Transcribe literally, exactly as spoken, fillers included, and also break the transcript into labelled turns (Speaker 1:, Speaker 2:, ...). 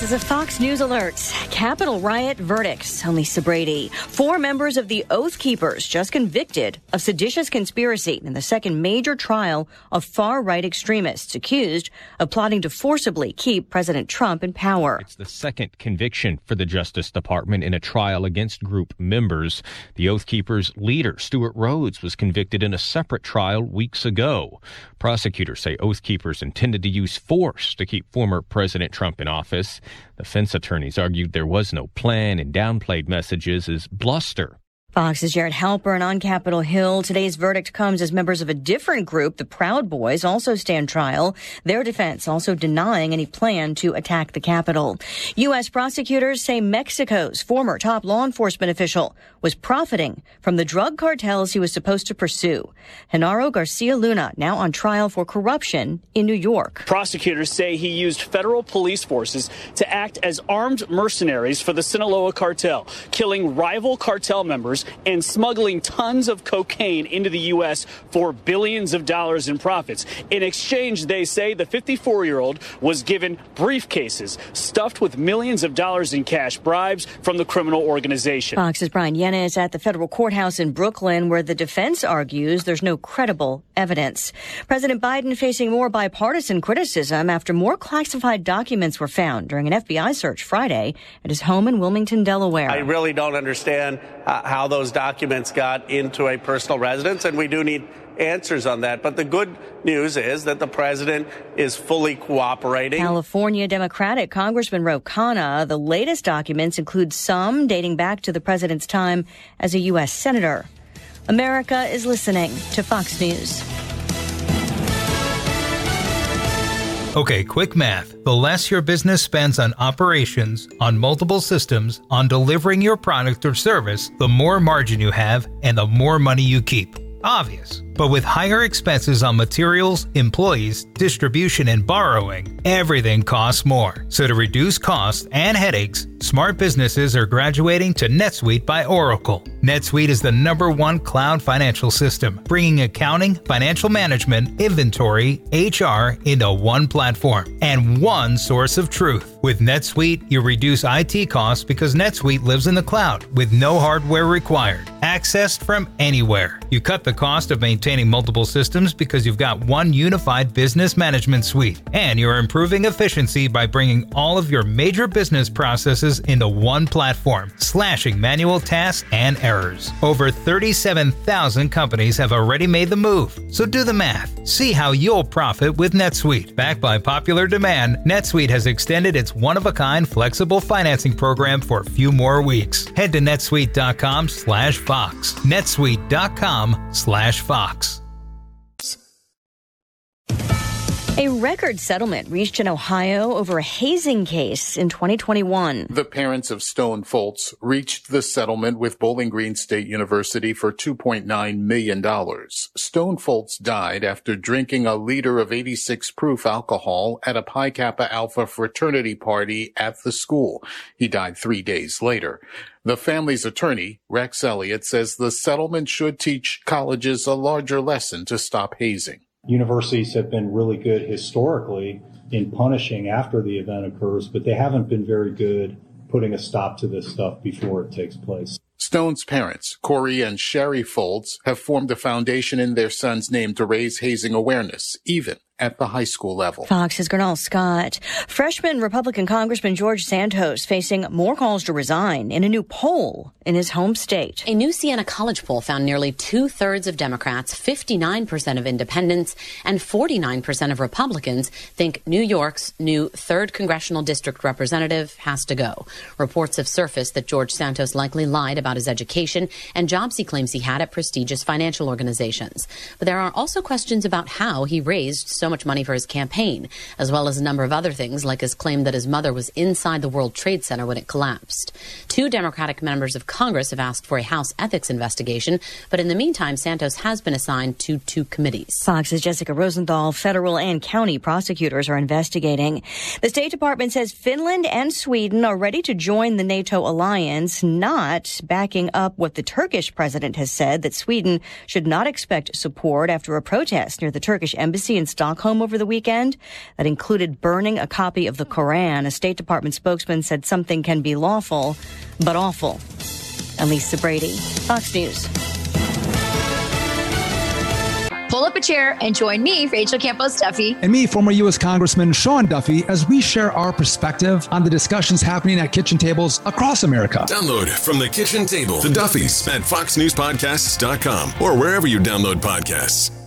Speaker 1: This is a Fox News alert. Capitol riot verdicts on Lisa Brady. Four members of the Oath Keepers just convicted of seditious conspiracy in the second major trial of far-right extremists accused of plotting to forcibly keep President Trump in power.
Speaker 2: It's the second conviction for the Justice Department in a trial against group members. The Oath Keepers leader, Stewart Rhodes, was convicted in a separate trial weeks ago. Prosecutors say Oath Keepers intended to use force to keep former President Trump in office. Defense attorneys argued there was no plan and downplayed messages as bluster.
Speaker 1: Fox's Jared Halpern on Capitol Hill. Today's verdict comes as members of a different group, the Proud Boys, also stand trial. Their defense also denying any plan to attack the Capitol. U S prosecutors say Mexico's former top law enforcement official was profiting from the drug cartels he was supposed to pursue. Genaro Garcia Luna now on trial for corruption in New York.
Speaker 3: Prosecutors say he used federal police forces to act as armed mercenaries for the Sinaloa cartel, killing rival cartel members and smuggling tons of cocaine into the U S for billions of dollars in profits. In exchange, they say the fifty-four-year-old was given briefcases stuffed with millions of dollars in cash bribes from the criminal organization.
Speaker 1: Fox's Brian Yennis at the federal courthouse in Brooklyn, where the defense argues there's no credible evidence. President Biden facing more bipartisan criticism after more classified documents were found during an F B I search Friday at his home in Wilmington, Delaware.
Speaker 4: I really don't understand uh, how those documents got into a personal residence, and we do need answers on that. But the good news is that the president is fully cooperating.
Speaker 1: California Democratic Congressman Ro Khanna. The latest documents include some dating back to the president's time as a U S senator. America is listening to Fox News.
Speaker 5: Okay, quick math. The less your business spends on operations, on multiple systems, on delivering your product or service, the more margin you have and the more money you keep. Obvious. But with higher expenses on materials, employees, distribution, and borrowing, everything costs more. So to reduce costs and headaches, smart businesses are graduating to NetSuite by Oracle. NetSuite is the number one cloud financial system, bringing accounting, financial management, inventory, H R into one platform and one source of truth. With NetSuite, you reduce I T costs because NetSuite lives in the cloud with no hardware required. Accessed from anywhere. You cut the cost of maintaining multiple systems because you've got one unified business management suite. And you're improving efficiency by bringing all of your major business processes into one platform, slashing manual tasks and errors. Over thirty-seven thousand companies have already made the move. So do the math. See how you'll profit with NetSuite. Backed by popular demand, NetSuite has extended its one-of-a-kind flexible financing program for a few more weeks. Head to netsuite.com slash Fox. netsuite.com slash Fox.
Speaker 1: A record settlement reached in Ohio over a hazing case in twenty twenty-one.
Speaker 6: The parents of Stone Foltz reached the settlement with Bowling Green State University for two point nine million dollars. Stone Foltz died after drinking a liter of eighty-six proof alcohol at a Pi Kappa Alpha fraternity party at the school. He died three days later. The family's attorney, Rex Elliott, says the settlement should teach colleges a larger lesson to stop hazing.
Speaker 7: Universities have been really good historically in punishing after the event occurs, but they haven't been very good putting a stop to this stuff before it takes place.
Speaker 6: Stone's parents, Corey and Sherry Foltz, have formed a foundation in their son's name to raise hazing awareness, even at the high school level.
Speaker 1: Fox's Gernal Scott. Freshman Republican Congressman George Santos facing more calls to resign in a new poll in his home state.
Speaker 8: A new Siena College poll found nearly two-thirds of Democrats, fifty-nine percent of independents, and forty-nine percent of Republicans think New York's new third congressional district representative has to go. Reports have surfaced that George Santos likely lied about his education and jobs he claims he had at prestigious financial organizations. But there are also questions about how he raised so much money for his campaign, as well as a number of other things, like his claim that his mother was inside the World Trade Center when it collapsed. Two Democratic members of Congress have asked for a House ethics investigation, but in the meantime, Santos has been assigned to two committees.
Speaker 1: Fox's Jessica Rosenthal. Federal and county prosecutors are investigating. The State Department says Finland and Sweden are ready to join the NATO alliance, not backing up what the Turkish president has said, that Sweden should not expect support after a protest near the Turkish embassy in Stockholm Stockholm over the weekend that included burning a copy of the Koran. A State Department spokesman said something can be lawful, but awful. Elisa Brady, Fox News.
Speaker 9: Pull up a chair and join me, Rachel Campos Duffy.
Speaker 10: And me, former U S Congressman Sean Duffy, as we share our perspective on the discussions happening at kitchen tables across America.
Speaker 11: Download From the Kitchen Table, The Duffys, at fox news podcasts dot com or wherever you download podcasts.